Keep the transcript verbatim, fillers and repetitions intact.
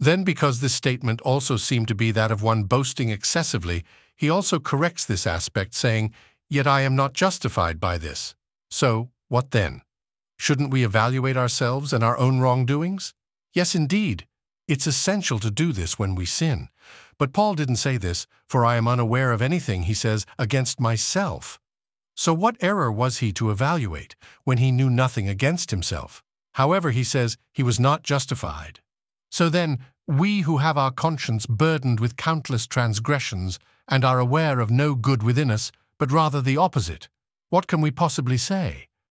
Then, because this statement also seemed to be that of one boasting excessively, he also corrects this aspect, saying, "Yet I am not justified by this." So, what then? Shouldn't we evaluate ourselves and our own wrongdoings? Yes, indeed. It's essential to do this when we sin. But Paul didn't say this, "For I am unaware of anything," he says, "against myself." So what error was he to evaluate when he knew nothing against himself? However, he says he was not justified. So then, we who have our conscience burdened with countless transgressions and are aware of no good within us, but rather the opposite, what can we possibly say?